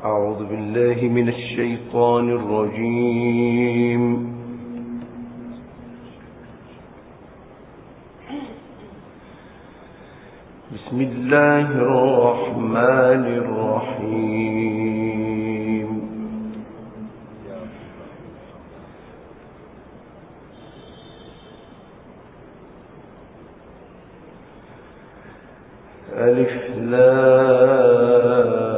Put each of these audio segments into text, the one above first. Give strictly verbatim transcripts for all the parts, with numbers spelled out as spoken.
أعوذ بالله من الشيطان الرجيم. بسم الله الرحمن الرحيم. ألف لام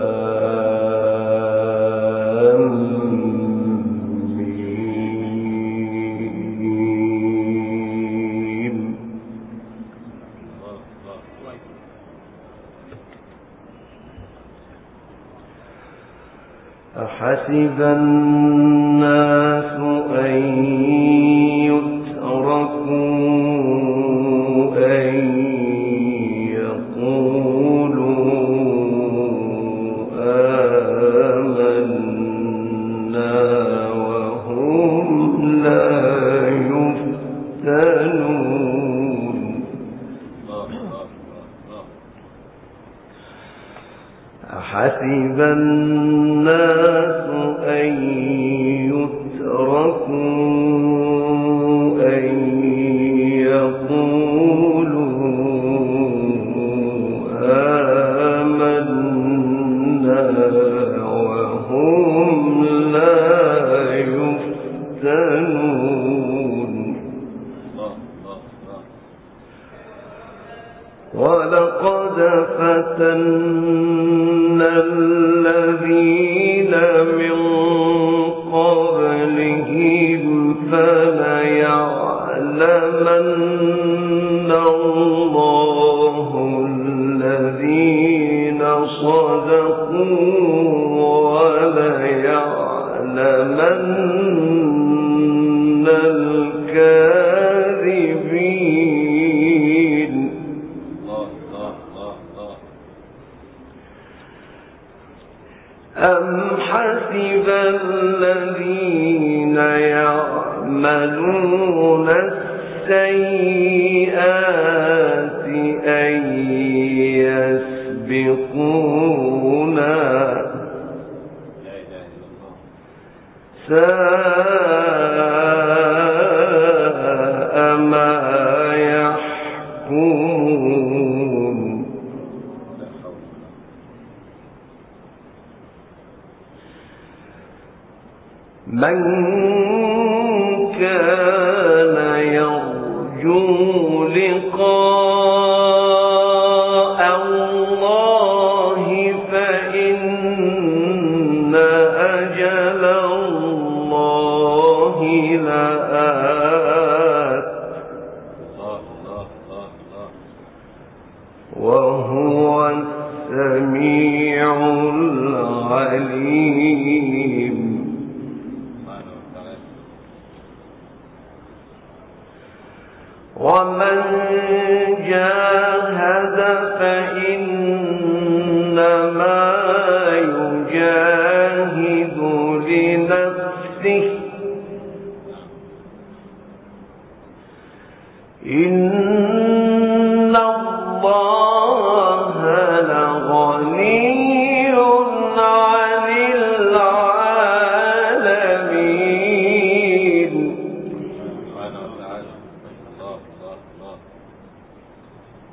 أحسب الناس أن يتركوا أن يقولوا آمنا وهم لا يفتنون. أحسب الناس أن يتركوا أن يقولوا آمنا وهم لا يفتنون. ولقد فتنا الذين من قبلهم فليعلمن الله الذين صدقوا وليعلمن الكاذبين. أم حسب الذين يعملون السيئات أن يسبقونا ساء ما يحكمون. من كان يرجو لقاء الله فإن أجل الله لآت وهو السميع العليم. ومن جاهد فإنما يجاهد لنفسه إن الله لغني عن العالمين.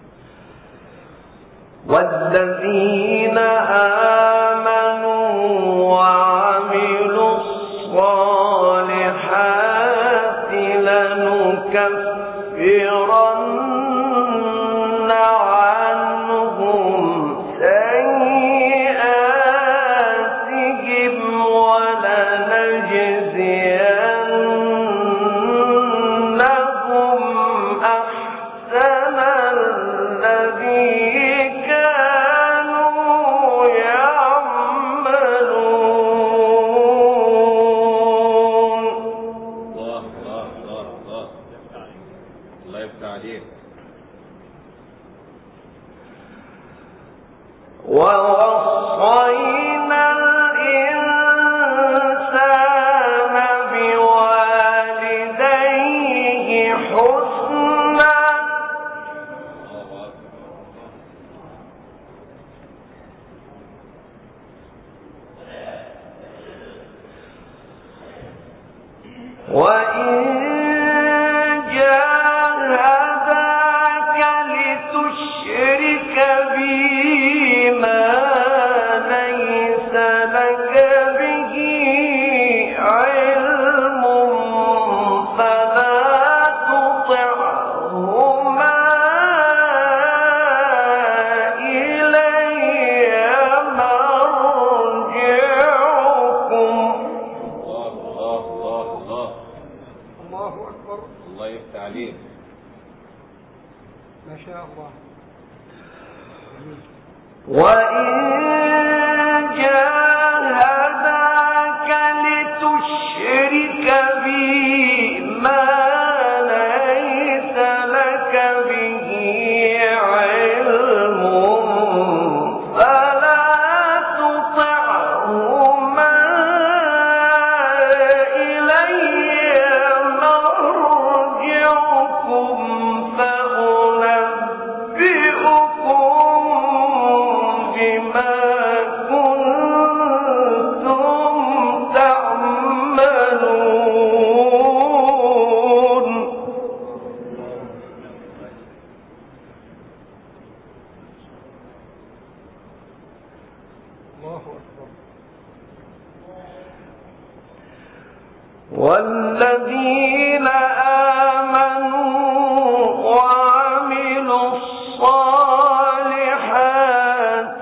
والذين آمنوا وعملوا الصالحات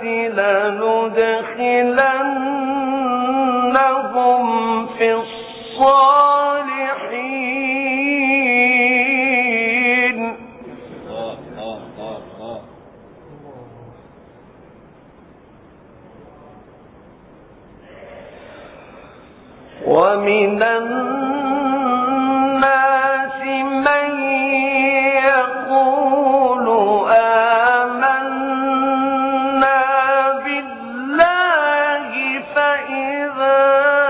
لندخلنهم في الصالحين. ومن الناس من يقول آمنا بالله فإذا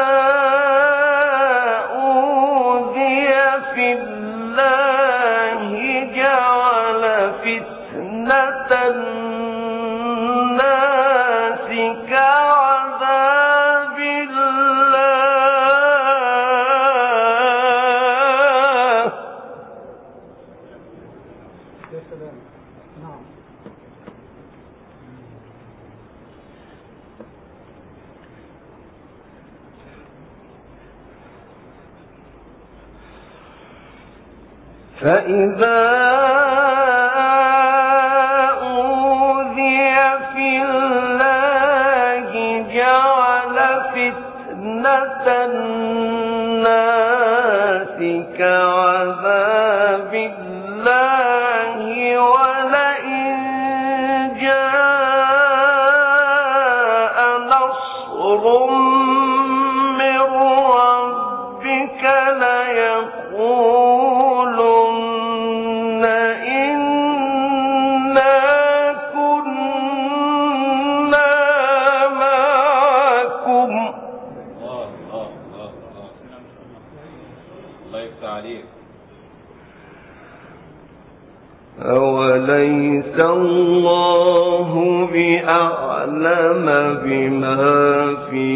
أوذي في الله جعل فتنة الناس كعذاب فإذا أوذي في الله جعل فتنة الناس كعذاب الله ولئن جاء نصر من ربك ليقولن إنا كنا معكم. الله يفتح عليك. أوليس الله بأعلم بما في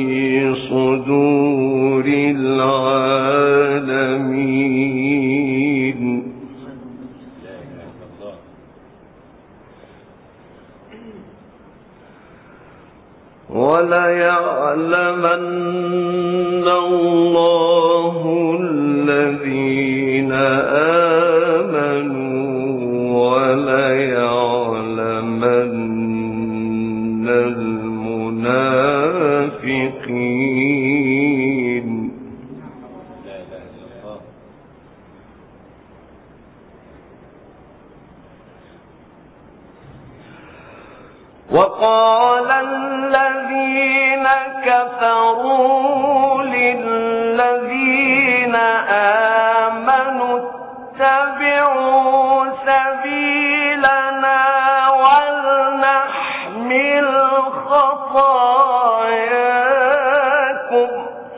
صدور العالمين. وليعلمن الله الذين آمنوا وليعلمن المنافقين. وقال الذين كفروا للذين آمنوا اتبعوا سبيلنا ولنحمل خطاياكم.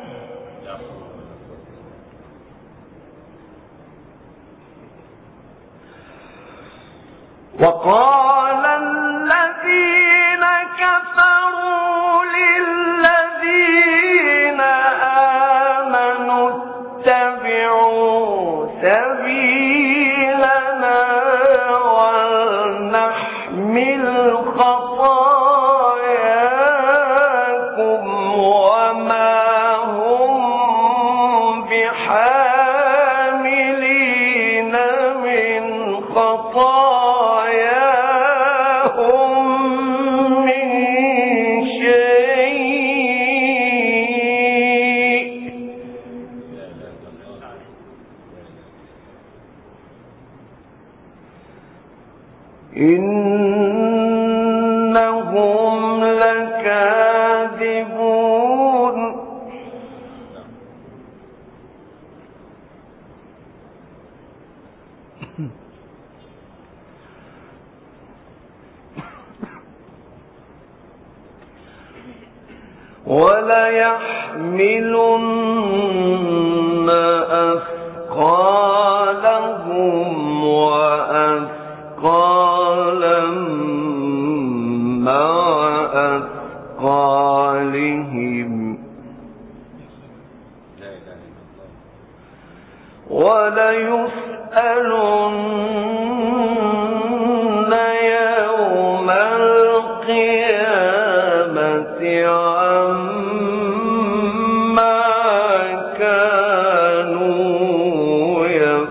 وقال الذين كفروا للذين آمنوا اتبعوا ليحملن أثقالهم وأثقالا مع أثقالهم وليسألن يوم القيامة عما كانوا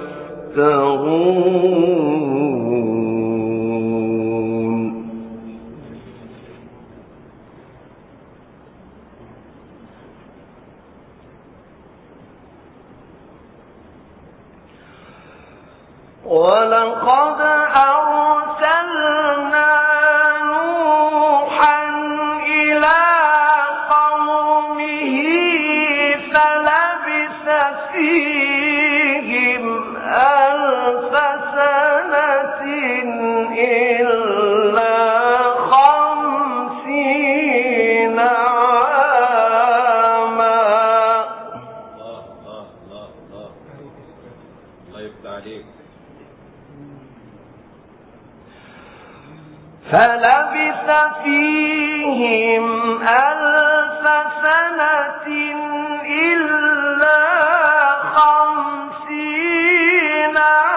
يفترون. ولقد أرسلنا نوحا إلى قومه فلبث فيهم ألف سنة إلا خمسين عاما. الله الله الله الله الله يفتح عليك. فلبث فيهم ألف سنة إلا خمسين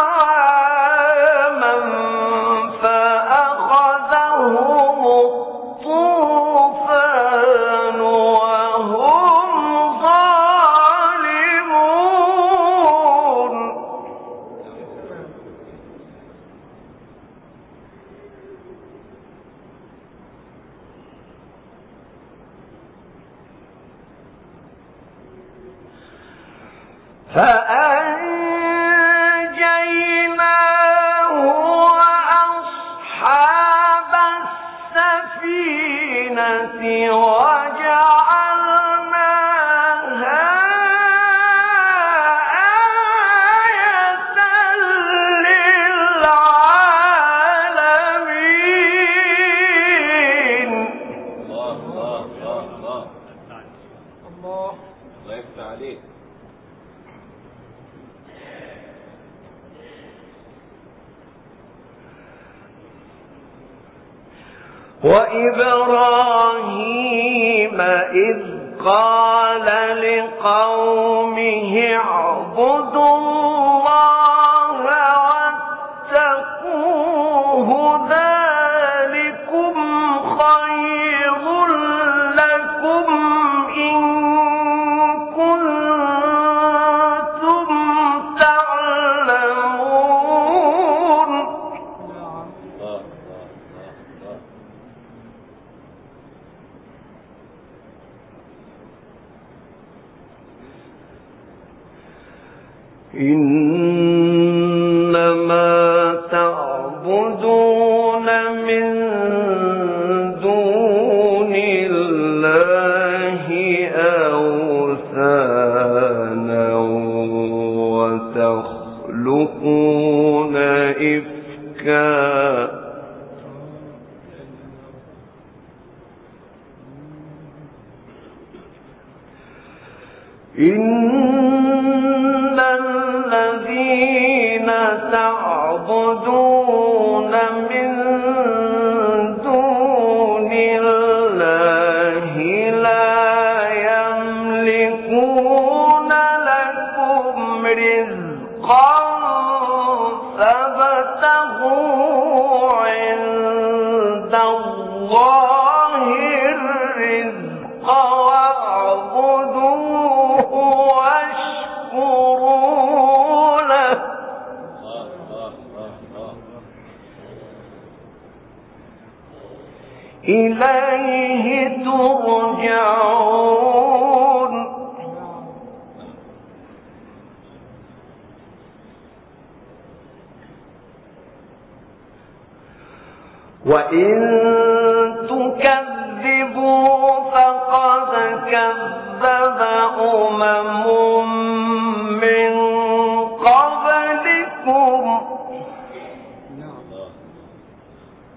عاما فأخذهم الطوفان وهم ظالمون. فأنجيناه وأصحاب السفينة وجعلناها آية للعالمين. الله الله الله الله الله الله يفتح عليك. وإبراهيم إذ قال لقومه اعبدوا الله واتقوه ذلكم خير لكم إن كنتم تعلمون. إنما تعبدون من دون الله أوثانا وتخلقون إفكا إن الذين تعبدون من دون الله لا يملكون لكم رزقا فابتغوا عند الله الرزق واعبدوه واشكروا له إليه ترجعون. وإن تكذبوا فقد كذب أمم من قبلكم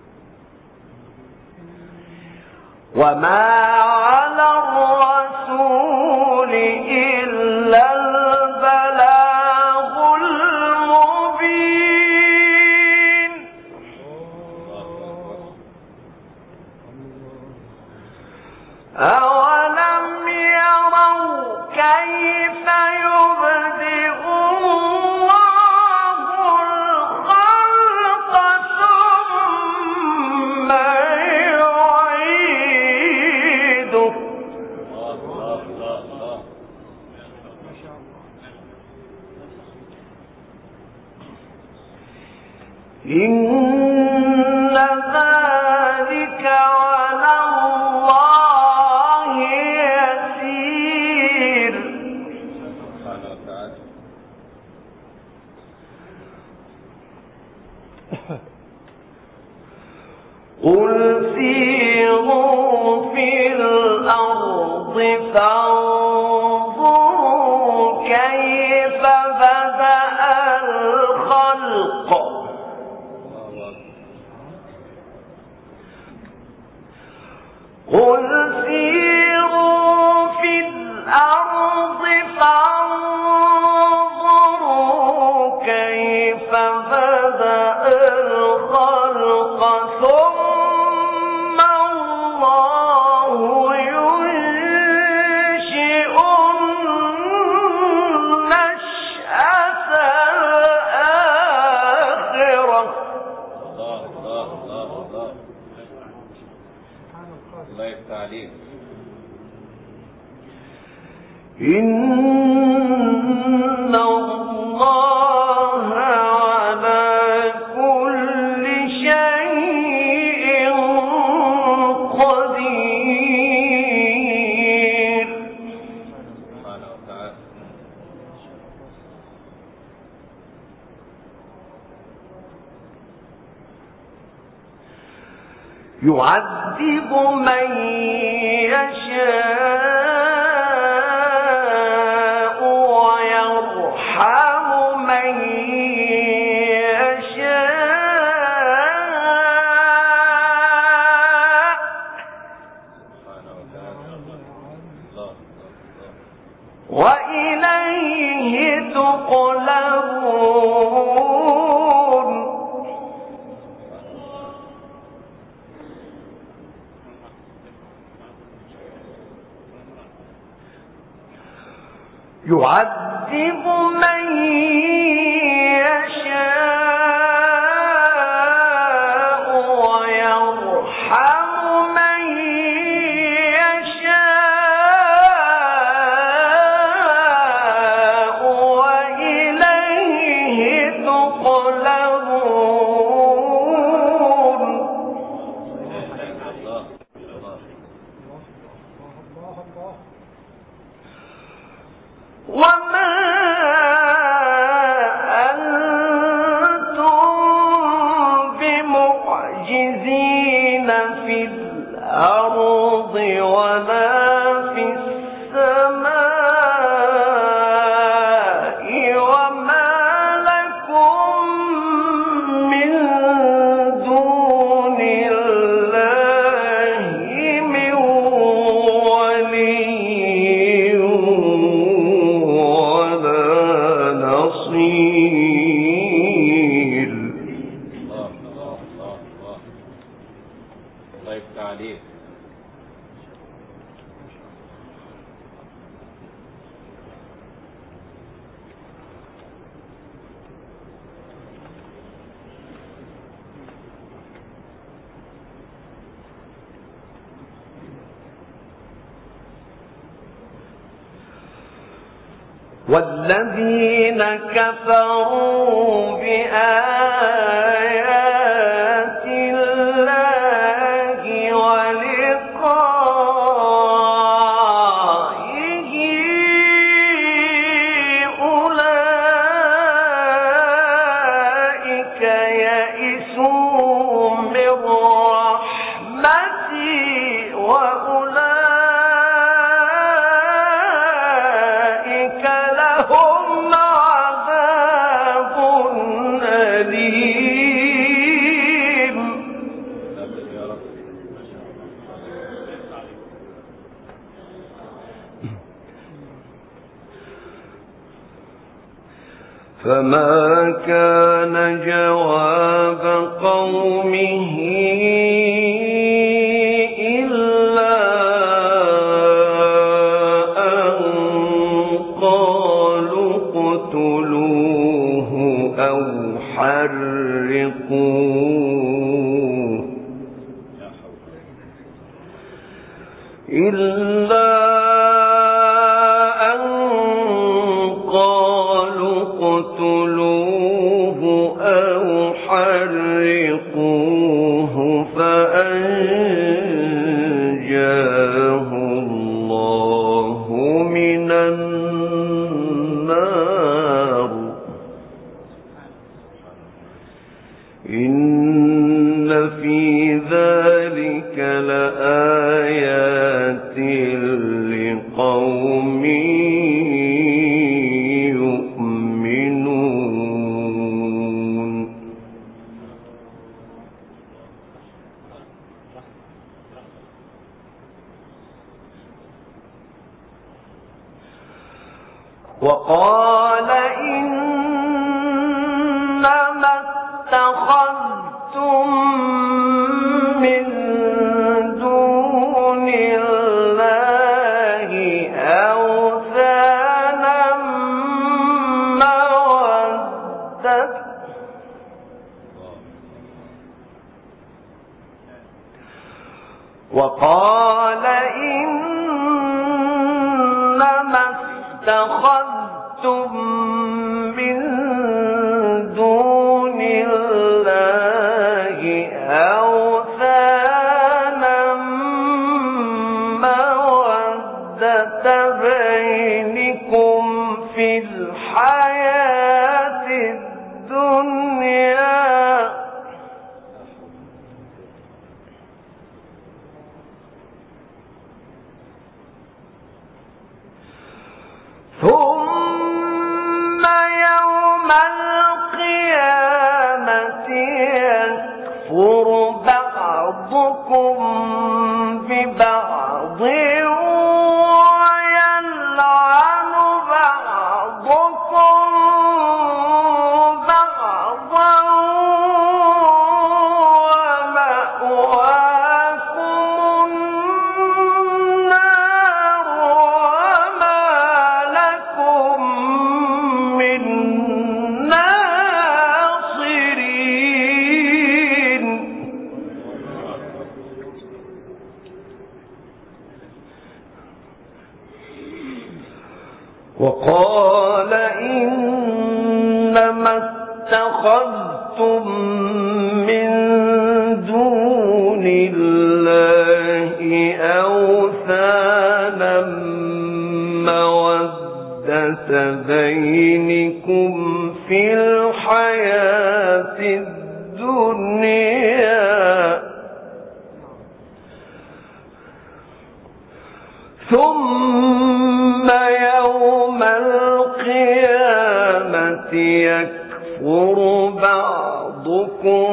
وما على الرسول إن ذلك على الله يسير. قل سيروا في الأرض فانظروا كيف بدأ الخلق. قل سيروا في الأرض فانظروا كيف بدأ الخلق ثم الله ينشئ النشأة الآخرة. الله الله الله الله الله يفتح عليك. إن الله على كل شيء قدير. سبحانه وتعالى. يعذب من يشاء ويرحم من يشاء. سبحانه وتعالى. الله وإليه تقلبون. يعذب من يشاء ويرحم من يشاء وإليه تقلبون. وما أنتم بمعجزين في الأرض ولا في السماء وما لكم من دون الله من ولي نصير. الله الله الله الله الله يفتح عليك. والذين كفروا بآيات الله ولقائه أولئك يئسوا من رحمتي وأولئك لهم عذاب أليم. فما كان جواب قومه إلا أن قالوا اقتلوه أو حرقوه إلا أن قالوا اقتلوه أو حرقوه قوم يؤمنون. وقال إنما اتخذتم من دون الله أوثانا مودة وقال إنما اتخذتم من دون الله أوثانا مودة بينكم في الحياة الدنيا ثم يوم القيامة يكفر بعضكم ببعض ويلعن بعضكم بعضا ومأواكم النار وما لكم من ناصرين. وقال إنما اتخذتم من دون الله أوثانا مودة بينكم في الحياة الدنيا ثم يوم القيامة يكفر بعضكم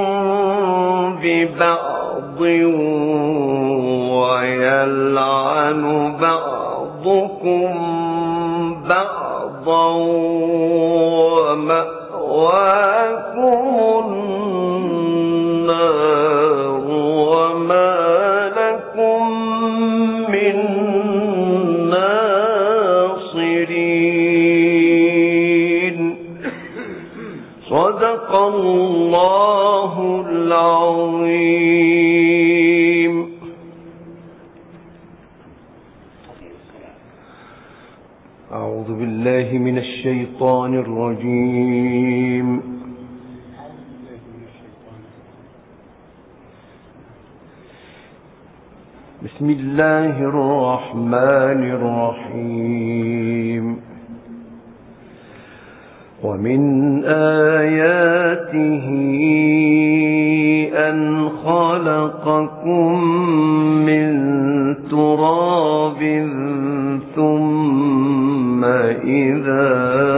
ببعض ويلعن بعضكم بعضا ومأواكم النار وما لكم من ناصرين. صدق الله العظيم. أعوذ بالله من الشيطان الرجيم. بسم الله الرحمن الرحيم. ومن آياته أن خلقكم من تراب ثم إذا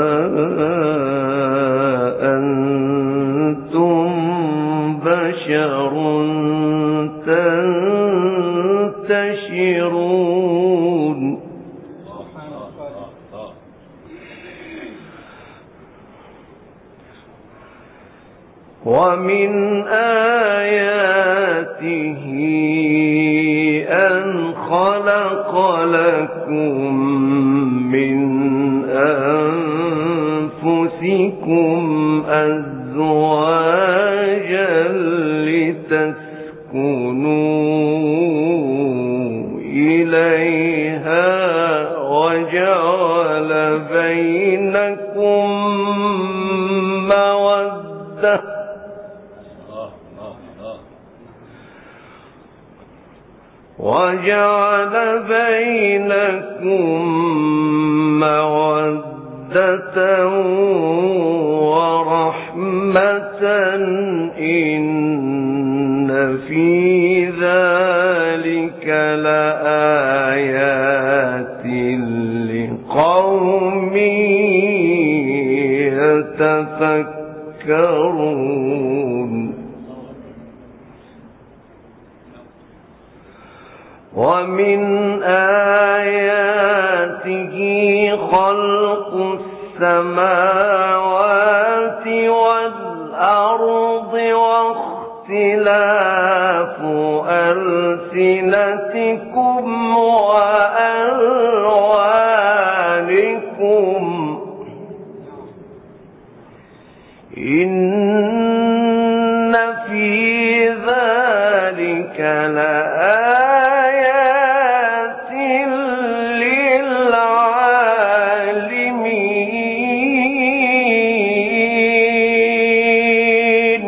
أنتم بشر تنتشرون. ومن آياته أن خلق لكم من أنفسكم أزواجا لتسكنوا إليها وجعل بينكم مودة وجعل بينكم مودة ورحمة إن في ذلك لآيات لقوم يتفكرون ومن آياته خلق السماوات والأرض واختلاف ألسنتكم وألوانكم إن في ذلك لآيات للعالمين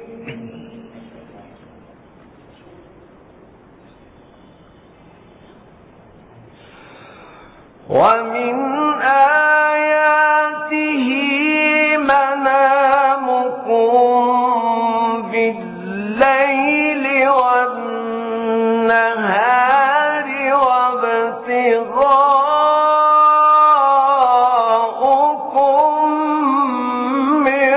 ومن آياته منامكم بالليل والنهار وابتغاؤكم من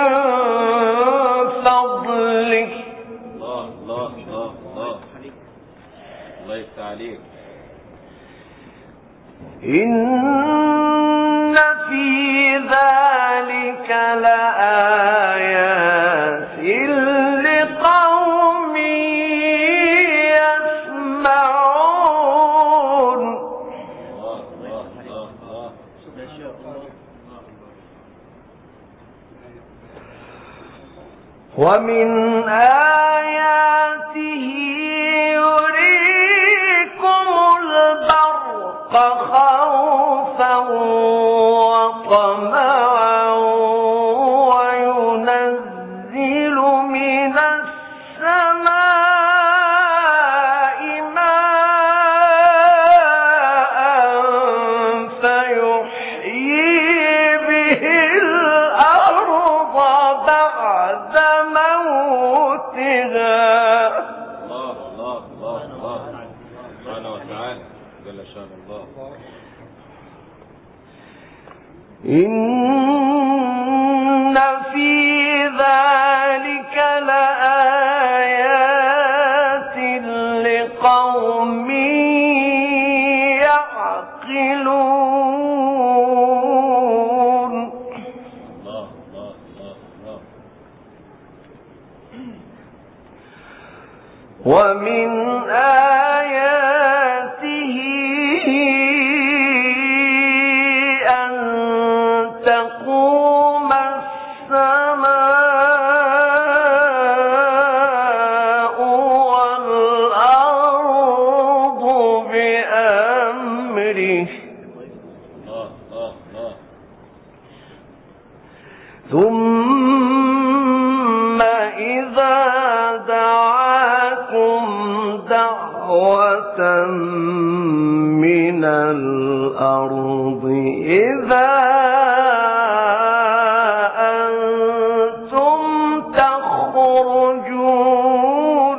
فضله. الله الله الله الله الله يفتح عليك. إن في ذلك لآيات لقوم يسمعون. ومن آياته يريكم البرق خوفا وطمعا وينزل من السماء ماء فيحيي به الأرض بعد موتها. الله الله الله الله سبحانه وتعالى جل شأن الله. إن في ذلك لآيات لقوم يعقلون. الله الله الله الله. ومن آياته أن تقوم السماء والأرض بأمره ثم إذا دعاكم دعوة من الأرض إذا أنتم تخرجون.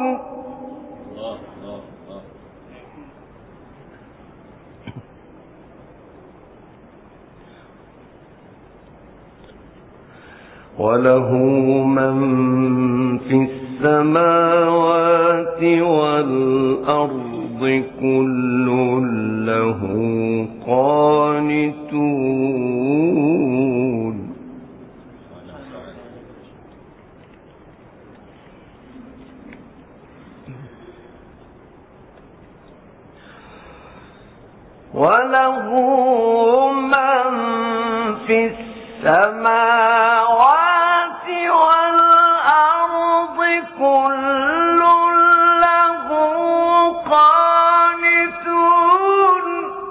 وله من في السماوات والأرض كل له قانتون. وله من في السماوات والأرض كل له قانتون.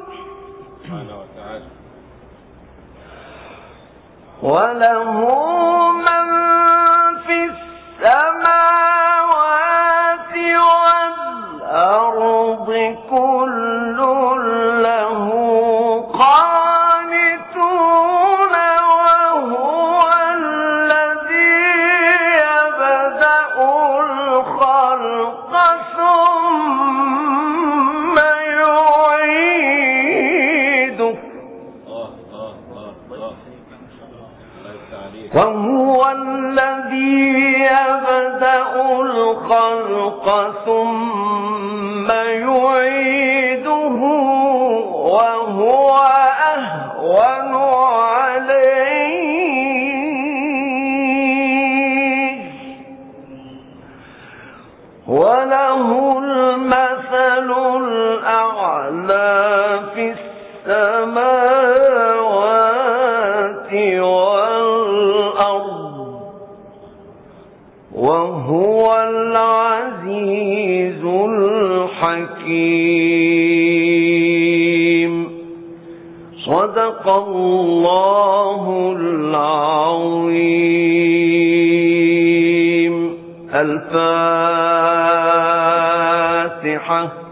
وله من في السماوات والأرض كل له قانتون وهو الذي يبدأ الخلق ثم يعيده. الله وهو الذي يبدأ الخلق ثم يعيده وهو أهون عليه وله المثل الأعلى في السماوات والأرض وهو العزيز الحكيم. صدق الله العظيم. الفاتحة.